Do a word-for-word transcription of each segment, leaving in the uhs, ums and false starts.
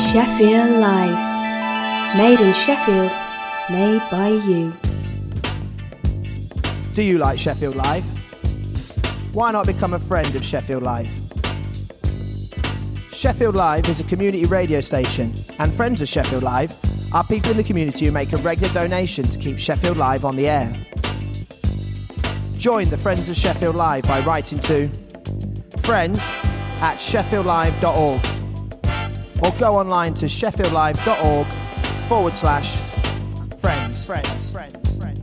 Sheffield Live. Made in Sheffield, made by you. Do you like Sheffield Live? Why not become a friend of Sheffield Live? Sheffield Live is a community radio station, and friends of Sheffield Live are people in the community who make a regular donation to keep Sheffield Live on the air. Join the Friends of Sheffield Live by writing to friends at sheffield live dot org or go online to sheffield live dot org forward slash friends. Friends. Friends. Friends.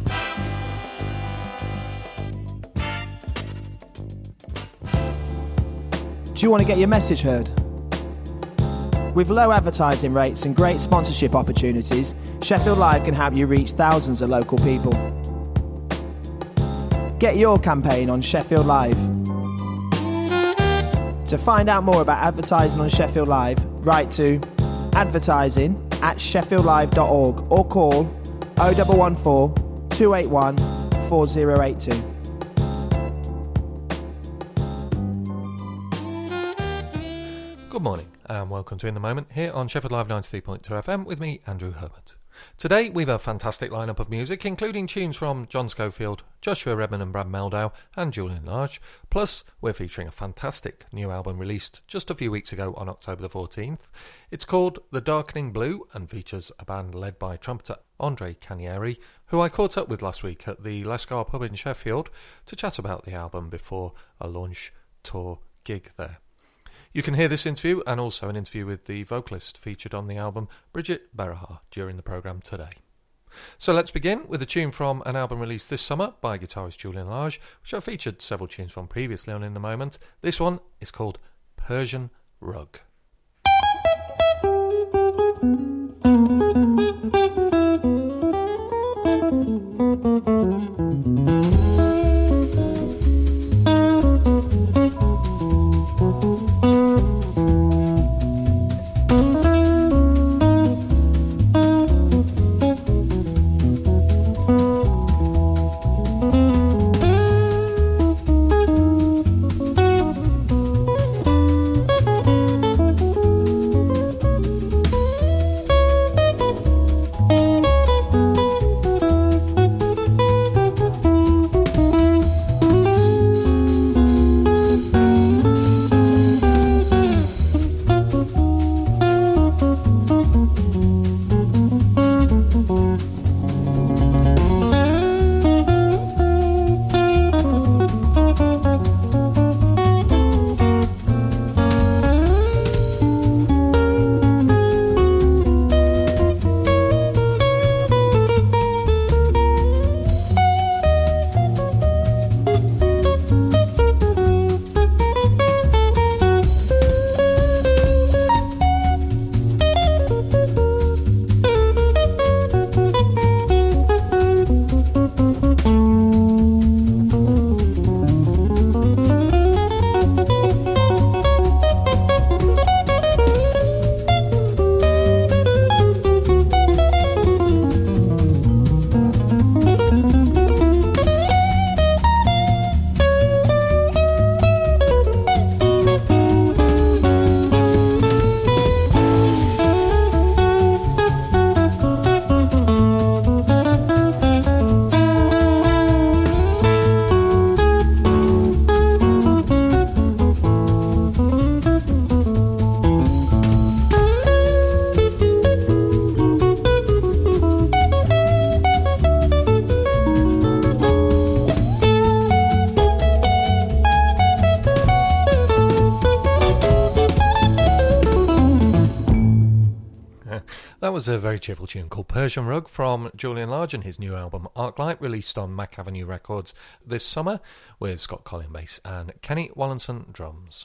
Do you want to get your message heard? With low advertising rates and great sponsorship opportunities, Sheffield Live can help you reach thousands of local people. Get your campaign on Sheffield Live. To find out more about advertising on Sheffield Live, write to advertising at sheffield live dot org or call oh one one four, two eight one, four oh eight two. Good morning and welcome to In the Moment here on Sheffield Live ninety-three point two F M with me, Andrew Herbert. Today we've a fantastic lineup of music, including tunes from John Schofield, Joshua Redman and Brad Meldow and Julian Large. Plus, we're featuring a fantastic new album released just a few weeks ago on October the fourteenth. It's called The Darkening Blue and features a band led by trumpeter Andre Canieri, who I caught up with last week at the Lescar pub in Sheffield to chat about the album before a launch tour gig there. You can hear this interview and also an interview with the vocalist featured on the album, Bridget Berahar, during the programme today. So let's begin with a tune from an album released this summer by guitarist Julian Large, which I've featured several tunes from previously on In the Moment. This one is called Persian Rug. That was a very cheerful tune called Persian Rug from Julian Large and his new album Arclight, released on Mac Avenue Records this summer, with Scott Collion bass and Kenny Wallinson drums.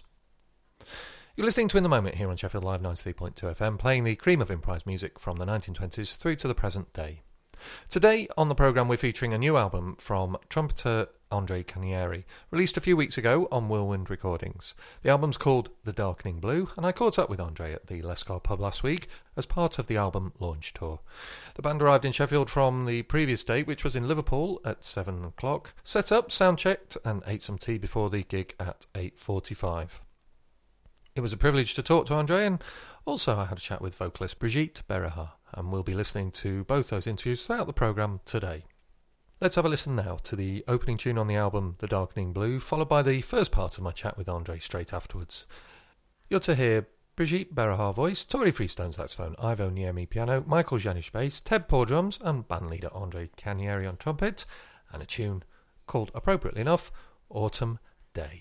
You're listening to In the Moment here on Sheffield Live ninety-three point two F M, playing the cream of improvised music from the nineteen twenties through to the present day. Today on the programme we're featuring a new album from trumpeter Andre Canieri, released a few weeks ago on Whirlwind Recordings. The album's called The Darkening Blue, and I caught up with Andre at the Lescar pub last week as part of the album launch tour. The band arrived in Sheffield from the previous date, which was in Liverpool at seven o'clock, set up, sound checked and ate some tea before the gig at eight forty-five. It was a privilege to talk to Andre, and also I had a chat with vocalist Brigitte Bérard, and we'll be listening to both those interviews throughout the programme today. Let's have a listen now to the opening tune on the album The Darkening Blue, followed by the first part of my chat with Andre straight afterwards. You're to hear Brigitte Bérard voice, Tori Freestone saxophone, Ivo Niemi piano, Michael Janisch bass, Ted Poor drums, and bandleader Andre Canieri on trumpet, and a tune called, appropriately enough, Autumn Day.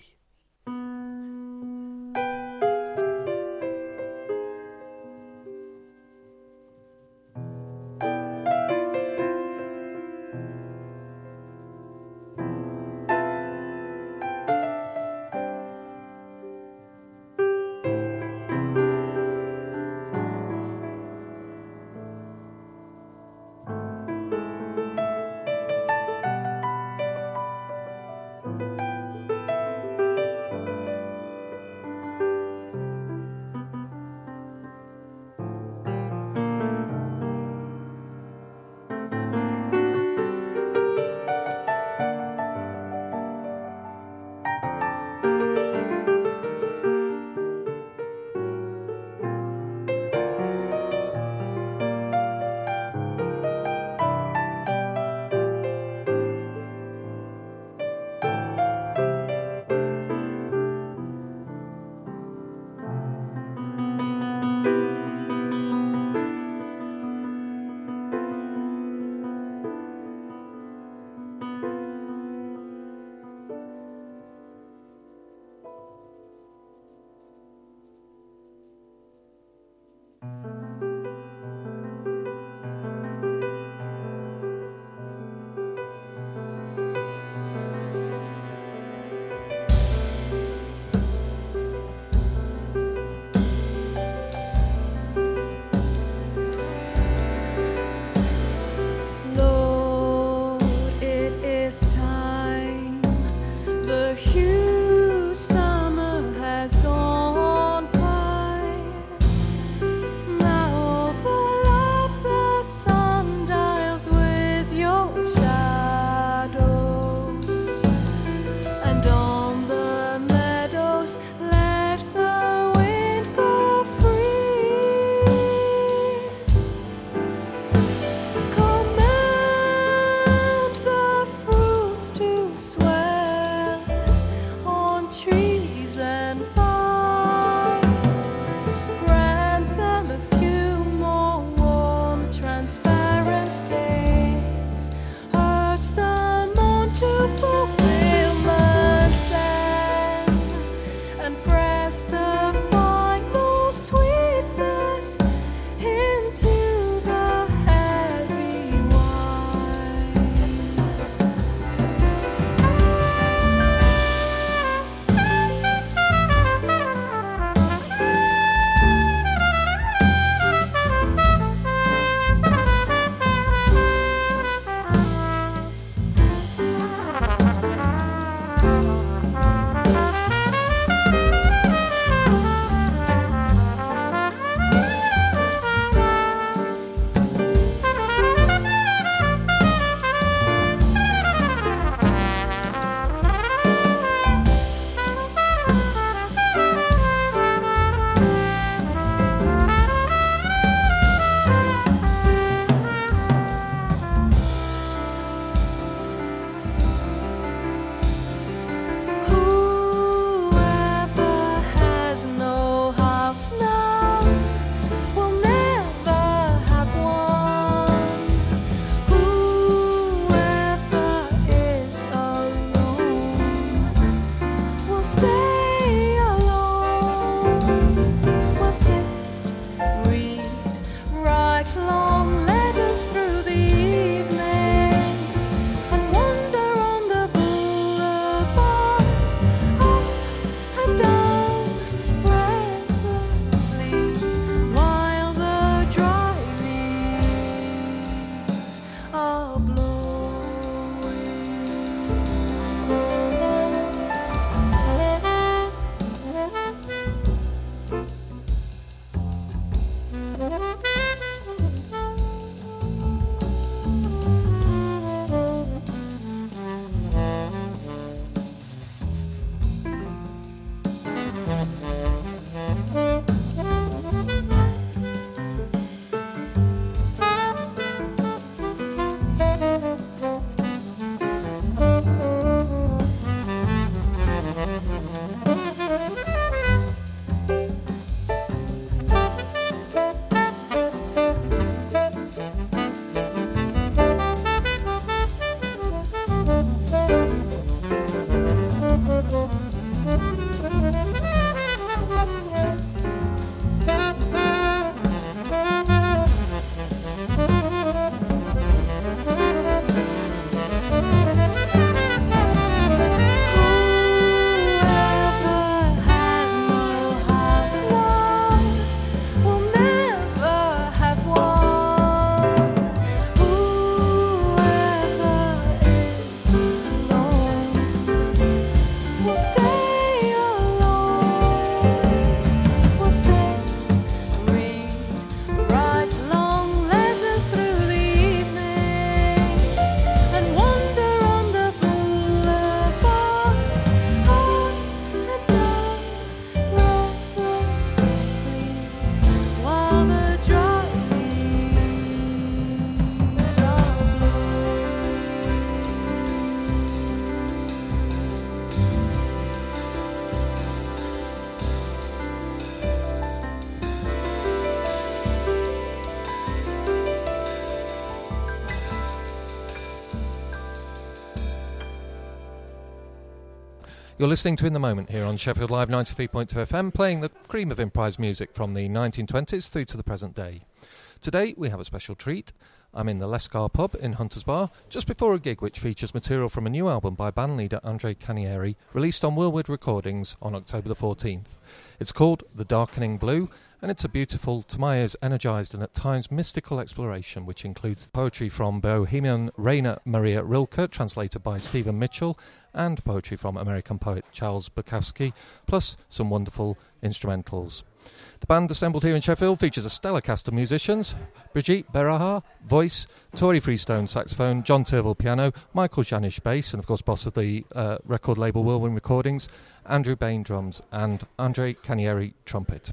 You're listening to In the Moment here on Sheffield Live ninety-three point two F M, playing the cream of improvised music from the nineteen twenties through to the present day. Today we have a special treat. I'm in the Lescar pub in Hunters Bar, just before a gig which features material from a new album by bandleader Andre Canieri, released on Willwood Recordings on October the fourteenth. It's called The Darkening Blue, and it's a beautiful, to my ears, energised and at times mystical exploration, which includes poetry from Bohemian Rainer Maria Rilke, translated by Stephen Mitchell, and poetry from American poet Charles Bukowski, plus some wonderful instrumentals. The band assembled here in Sheffield features a stellar cast of musicians: Brigitte Beraha, voice; Tori Freestone, saxophone; John Turville, piano; Michael Janisch, bass, and of course boss of the uh, record label Whirlwind Recordings; Andrew Bain, drums; and Andre Canieri, trumpet.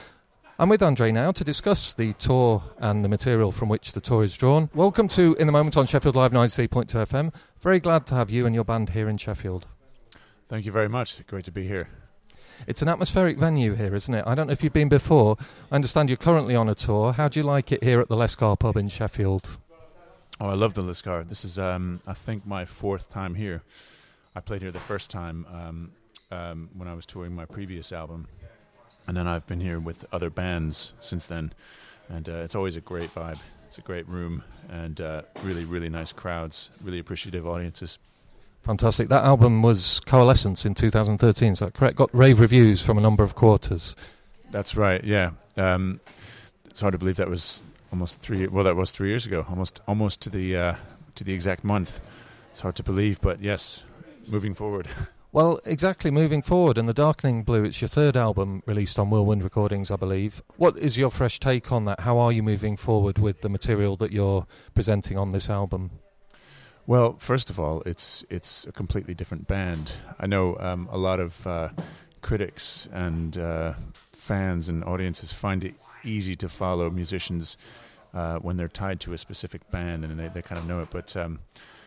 I'm with Andre now to discuss the tour and the material from which the tour is drawn. Welcome to In the Moment on Sheffield Live ninety-three point two F M. Very glad to have you and your band here in Sheffield. Thank you very much. Great to be here. It's an atmospheric venue here, isn't it? I don't know if you've been before. I understand you're currently on a tour. How do you like it here at the Lescar pub in Sheffield? Oh, I love the Lescar. This is, um, I think, my fourth time here. I played here the first time um, um, when I was touring my previous album. And then I've been here with other bands since then. And uh, it's always a great vibe. It's a great room and uh, really, really nice crowds, really appreciative audiences. Fantastic. That album was Coalescence in two thousand thirteen, is that correct? Got rave reviews from a number of quarters. That's right, yeah. Um, it's hard to believe that was almost three, well, that was three years ago, almost almost to the uh, to the exact month. It's hard to believe, but yes, moving forward. Well, exactly, moving forward, and The Darkening Blue, it's your third album released on Whirlwind Recordings, I believe. What is your fresh take on that? How are you moving forward with the material that you're presenting on this album? Well, first of all, it's it's a completely different band. I know um, a lot of uh, critics and uh, fans and audiences find it easy to follow musicians uh, when they're tied to a specific band and they, they kind of know it. But um,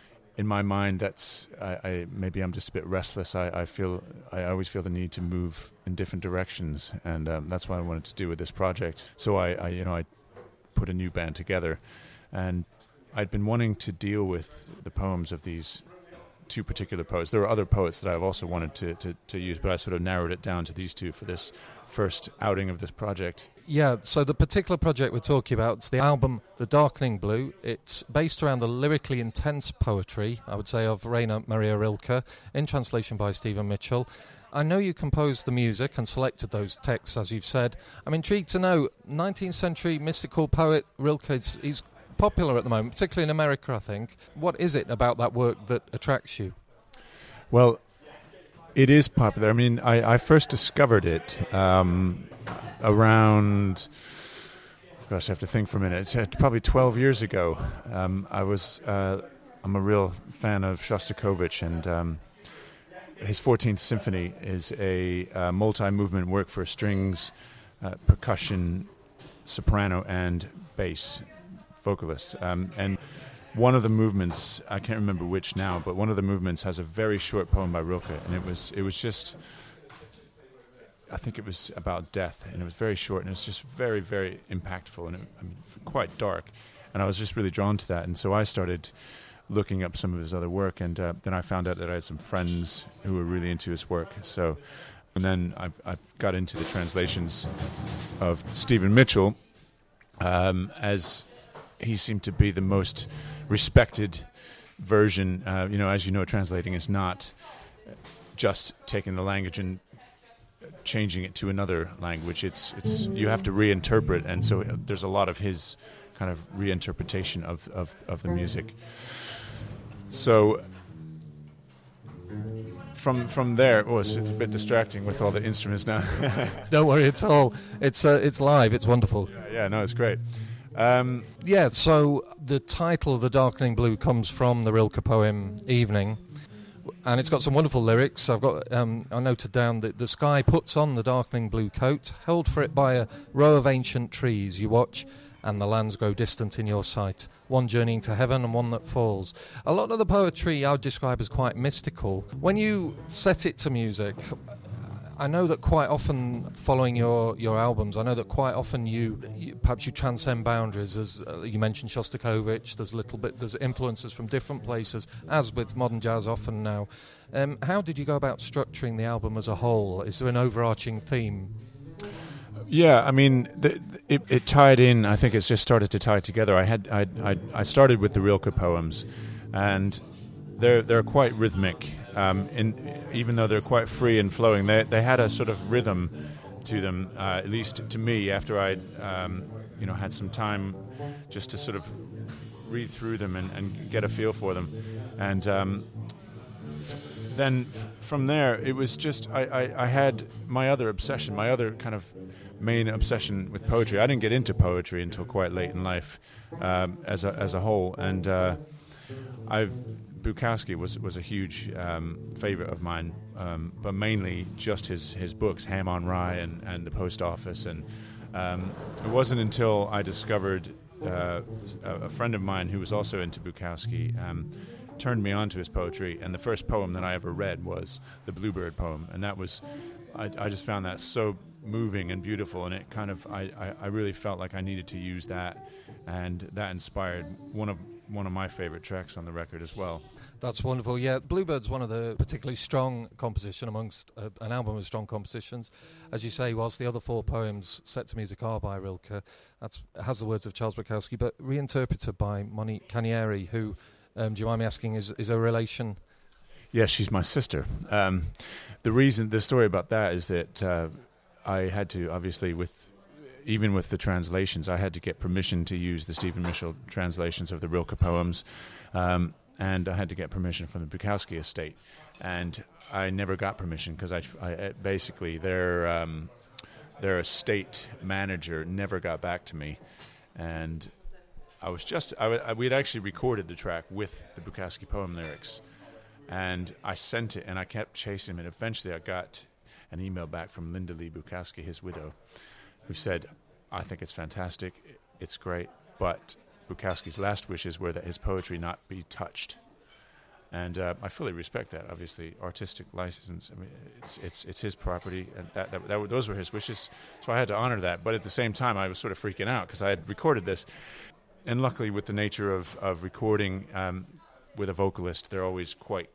in my mind, that's I, I maybe I'm just a bit restless. I, I feel I always feel the need to move in different directions, and um, that's what I wanted to do with this project. So I, I you know I put a new band together, and I'd been wanting to deal with the poems of these two particular poets. There were other poets that I've also wanted to, to, to use, but I sort of narrowed it down to these two for this first outing of this project. Yeah, so the particular project we're talking about is the album The Darkening Blue. It's based around the lyrically intense poetry, I would say, of Rainer Maria Rilke, in translation by Stephen Mitchell. I know you composed the music and selected those texts, as you've said. I'm intrigued to know, nineteenth century mystical poet Rilke, is, he's popular at the moment, particularly in America, I think. What is it about that work that attracts you? Well, it is popular. I mean, I, I first discovered it um, around, gosh, I have to think for a minute, uh, probably twelve years ago. Um, I was, uh, I'm a real fan of Shostakovich, and um, his fourteenth Symphony is a uh, multi-movement work for strings, uh, percussion, soprano, and bass. Vocalists, um, and one of the movements, I can't remember which now, but one of the movements has a very short poem by Rilke, and it was it was just, I think it was about death, and it was very short, and it was just very, very impactful, and it, I mean, quite dark, and I was just really drawn to that, and so I started looking up some of his other work, and uh, then I found out that I had some friends who were really into his work, so, and then I I got into the translations of Stephen Mitchell, um, as he seemed to be the most respected version. Uh, you know, as you know, translating is not just taking the language and changing it to another language. It's it's you have to reinterpret, and so there's a lot of his kind of reinterpretation of, of, of the music. So from from there, oh, it's, it's a bit distracting with all the instruments now. Don't worry, it's all it's uh, it's live. It's wonderful. Yeah, yeah, no, it's great. Um, yeah, so the title of The Darkening Blue comes from the Rilke poem Evening, and it's got some wonderful lyrics. I've got um, I noted down that the sky puts on the darkening blue coat, held for it by a row of ancient trees you watch, and the lands grow distant in your sight, one journeying to heaven and one that falls. A lot of the poetry I would describe as quite mystical. When you set it to music, I know that quite often, following your, your albums, I know that quite often you, you perhaps you transcend boundaries. As uh, you mentioned, Shostakovich. There's a little bit. There's influences from different places, as with modern jazz often now. Um, how did you go about structuring the album as a whole? Is there an overarching theme? Yeah, I mean, the, it, it tied in. I think it's just started to tie together. I had I I, I started with the Rilke poems, and they're they're quite rhythmic. Um, in, even though they're quite free and flowing, they they had a sort of rhythm to them. Uh, at least to me, after I um, you know had some time just to sort of read through them and, and get a feel for them, and. Um, Then f- from there, it was just I, I, I had my other obsession, my other kind of main obsession with poetry. I didn't get into poetry until quite late in life, um, as a as a whole. And uh, I've Bukowski was was a huge um, favorite of mine, um, but mainly just his his books, Ham on Rye and, and The Post Office. And um, it wasn't until I discovered uh, a, a friend of mine who was also into Bukowski. Um, turned me on to his poetry, and the first poem that I ever read was the Bluebird poem, and that was, I, I just found that so moving and beautiful, and it kind of, I, I, I really felt like I needed to use that, and that inspired one of one of my favorite tracks on the record as well. That's wonderful. Yeah, Bluebird's one of the particularly strong composition amongst uh, an album with strong compositions. As you say, whilst the other four poems set to music are by Rilke, that's has the words of Charles Bukowski, but reinterpreted by Monique Canieri, who, um, do you mind me asking, is, is a relation? Yes, she's my sister. Um, the reason, the story about that is that uh, I had to, obviously, with even with the translations, I had to get permission to use the Stephen Mitchell translations of the Rilke poems. Um, and I had to get permission from the Bukowski estate, and I never got permission because I, I basically their um, their estate manager never got back to me, and I was just I, I, we'd actually recorded the track with the Bukowski poem lyrics, and I sent it, and I kept chasing him, and eventually I got an email back from Linda Lee Bukowski, his widow, who said, "I think it's fantastic, it's great, but Bukowski's last wishes were that his poetry not be touched," and uh, I fully respect that. Obviously, artistic license. I mean, it's it's it's his property, and that, that, that those were his wishes. So I had to honor that. But at the same time, I was sort of freaking out because I had recorded this, and luckily, with the nature of of recording um, with a vocalist, they're always quite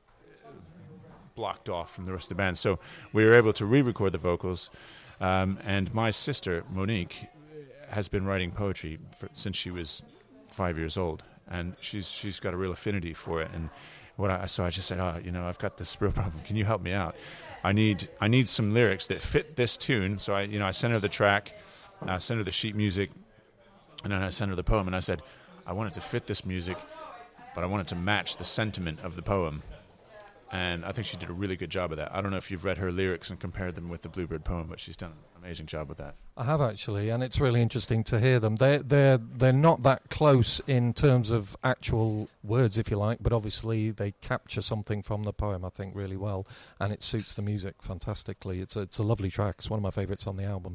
blocked off from the rest of the band. So we were able to re-record the vocals, um, and my sister Monique has been writing poetry for, since she was five years old, and she's she's got a real affinity for it. And what I so I just said, oh, you know, I've got this real problem. Can you help me out? I need I need some lyrics that fit this tune. So I you know I sent her the track, I sent her the sheet music, and then I sent her the poem. And I said, I want it to fit this music, but I want it to match the sentiment of the poem. And I think she did a really good job of that. I don't know if you've read her lyrics and compared them with the Bluebird poem, but she's done an amazing job with that. I have actually, and it's really interesting to hear them. They're, they're, they're not that close in terms of actual words, if you like, but obviously they capture something from the poem, I think, really well, and it suits the music fantastically. It's a, it's a lovely track. It's one of my favourites on the album.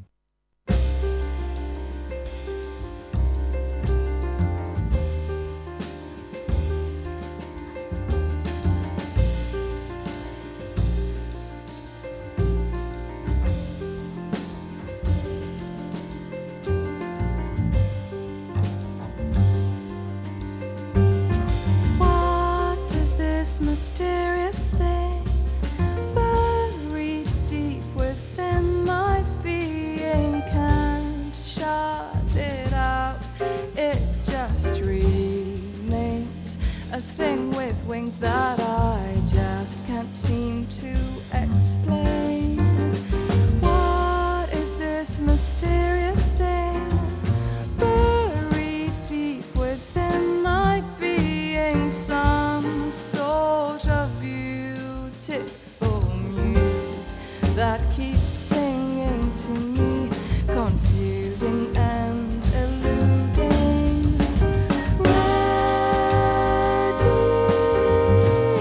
Mysterious thing buried deep within my being, can't shut it out. It just remains a thing with wings that I just can't seem to explain. What is this mysterious thing buried deep within my being? Some sort of beautiful muse that keeps singing to me, confusing and eluding. Ready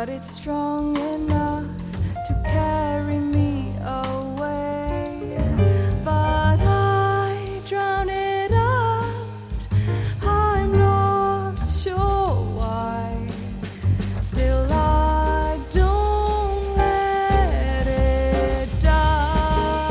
but it's strong enough to carry me away. But I drown it out, I'm not sure why. Still I don't let it die.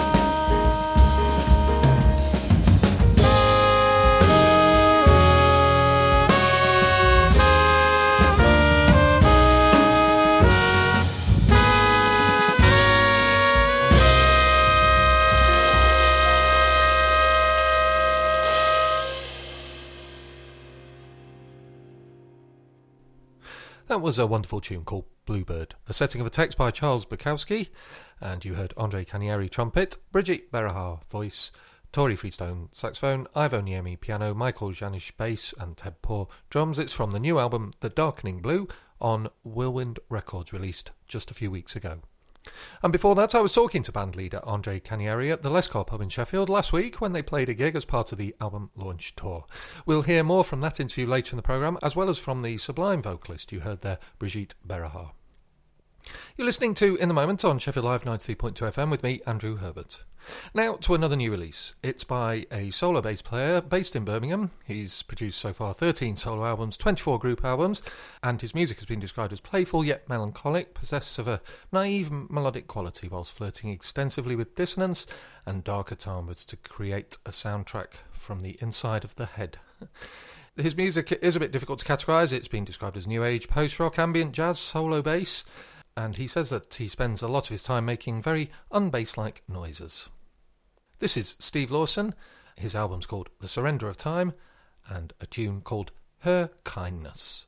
That was a wonderful tune called Bluebird, a setting of a text by Charles Bukowski, and you heard Andre Canieri trumpet, Brigitte Beraha voice, Tori Freestone saxophone, Ivo Niemi piano, Michael Janisch bass, and Ted Poor drums. It's from the new album The Darkening Blue on Whirlwind Records, released just a few weeks ago. And before that, I was talking to band leader Andre Canieri at the Lescar pub in Sheffield last week when they played a gig as part of the album launch tour. We'll hear more from that interview later in the programme, as well as from the Sublime vocalist you heard there, Brigitte Beraha. You're listening to In the Moment on Sheffield Live ninety-three point two F M with me, Andrew Herbert. Now to another new release. It's by a solo bass player based in Birmingham. He's produced so far thirteen solo albums, twenty-four group albums, and his music has been described as playful yet melancholic, possessed of a naive melodic quality whilst flirting extensively with dissonance and darker timbres to create a soundtrack from the inside of the head. His music is a bit difficult to categorise. It's been described as new age, post-rock, ambient jazz, solo bass, and he says that he spends a lot of his time making very un-bass-like noises. This is Steve Lawson. His album's called The Surrender of Time, and a tune called Her Kindness.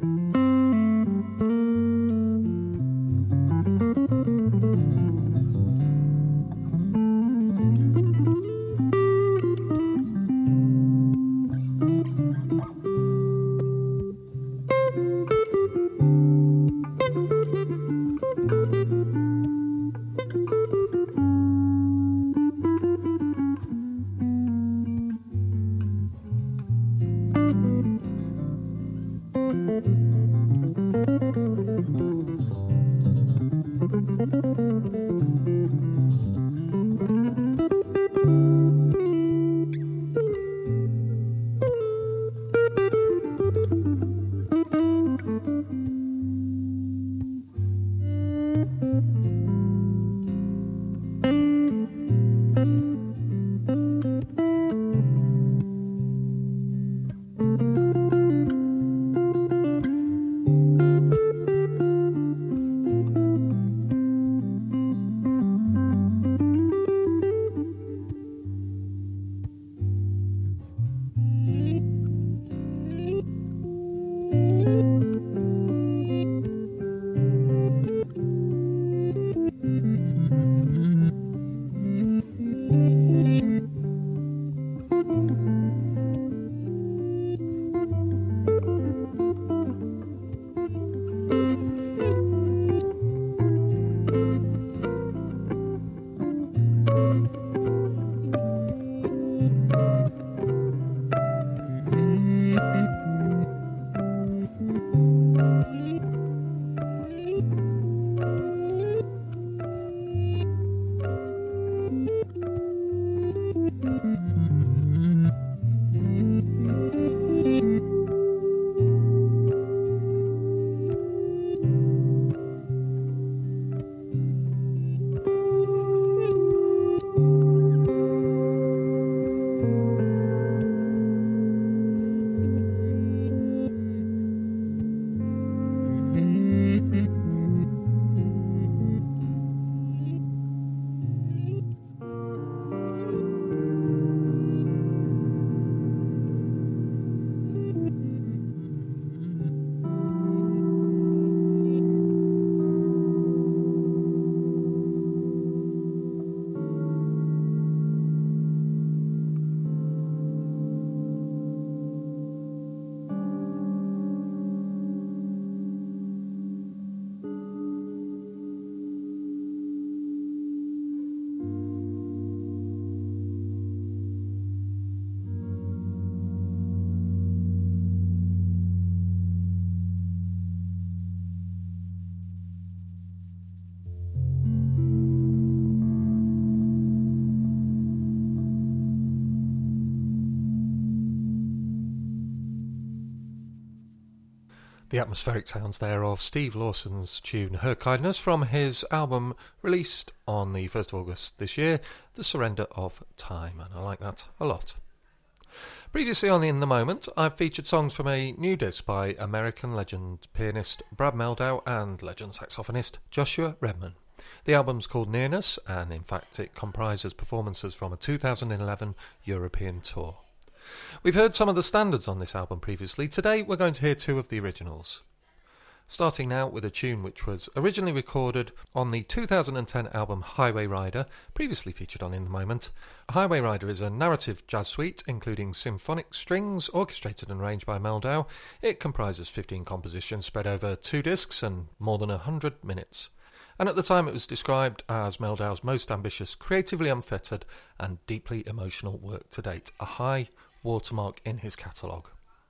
The atmospheric sounds there of Steve Lawson's tune Her Kindness from his album released on the first of August this year, The Surrender of Time, and I like that a lot. Previously on In the Moment, I've featured songs from a new disc by American legend pianist Brad Mehldau and legend saxophonist Joshua Redman. The album's called Nearness, and in fact it comprises performances from a two thousand eleven European tour. We've heard some of the standards on this album previously. Today we're going to hear two of the originals. Starting now with a tune which was originally recorded on the two thousand ten album Highway Rider, previously featured on In the Moment. Highway Rider is a narrative jazz suite including symphonic strings, orchestrated and arranged by Mehldau. It comprises fifteen compositions spread over two discs and more than one hundred minutes. And at the time it was described as Mehldau's most ambitious, creatively unfettered and deeply emotional work to date, a high watermark in his catalogue.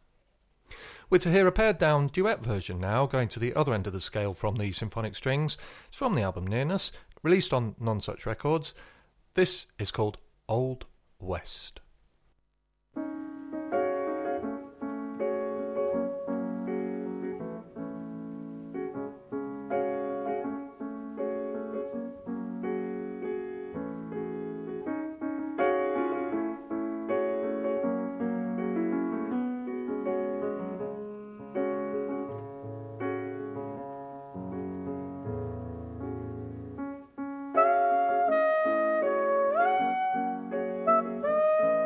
We're to hear a pared-down duet version now, going to the other end of the scale from the symphonic strings. It's from the album Nearness, released on Nonsuch Records. This is called Old West. Thank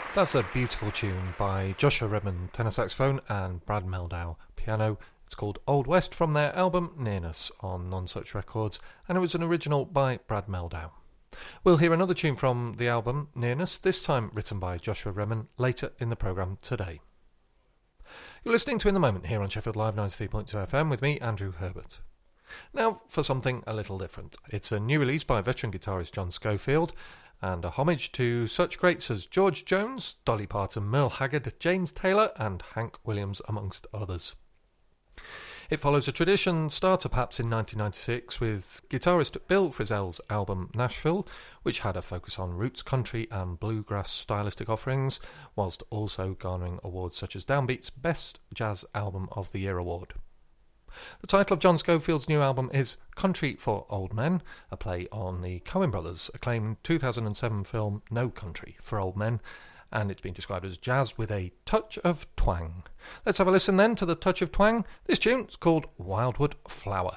That's a beautiful tune by Joshua Redman, tenor saxophone, and Brad Mehldau, piano. It's called Old West from their album Nearness on Nonsuch Records, and it was an original by Brad Mehldau. We'll hear another tune from the album Nearness, this time written by Joshua Redman, later in the programme today. You're listening to In the Moment here on Sheffield Live ninety-three point two F M with me, Andrew Herbert. Now for something a little different. It's a new release by veteran guitarist John Scofield, and a homage to such greats as George Jones, Dolly Parton, Merle Haggard, James Taylor and Hank Williams, amongst others. It follows a tradition started perhaps in nineteen ninety-six with guitarist Bill Frisell's album Nashville, which had a focus on roots country and bluegrass stylistic offerings, whilst also garnering awards such as Downbeat's Best Jazz Album of the Year award. The title of John Scofield's new album is Country for Old Men, a play on the Coen brothers' acclaimed two thousand seven film No Country for Old Men, and it's been described as jazz with a touch of twang. Let's have a listen then to the touch of twang. This tune is called Wildwood Flower.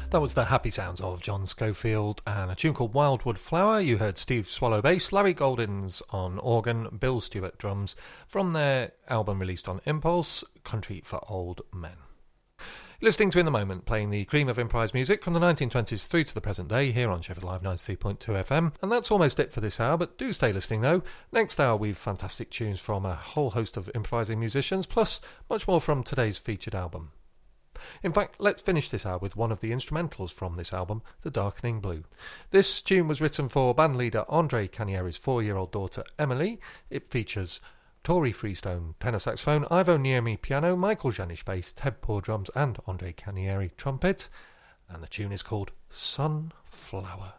That was the happy sounds of John Schofield and a tune called Wildwood Flower. You heard Steve Swallow bass, Larry Goldings on organ, Bill Stewart drums from their album released on Impulse, Country for Old Men. You're listening to In the Moment, playing the cream of improvised music from the nineteen twenties through to the present day here on Sheffield Live ninety-three point two F M. And that's almost it for this hour, but do stay listening though. Next hour we've fantastic tunes from a whole host of improvising musicians, plus much more from today's featured album. In fact, let's finish this hour with one of the instrumentals from this album, The Darkening Blue. This tune was written for bandleader Andre Canieri's four-year-old daughter Emily. It features Tori Freestone tenor saxophone, Ivo Niemi piano, Michael Janisch bass, Ted Poor drums and Andre Canieri trumpet. And the tune is called Sunflower.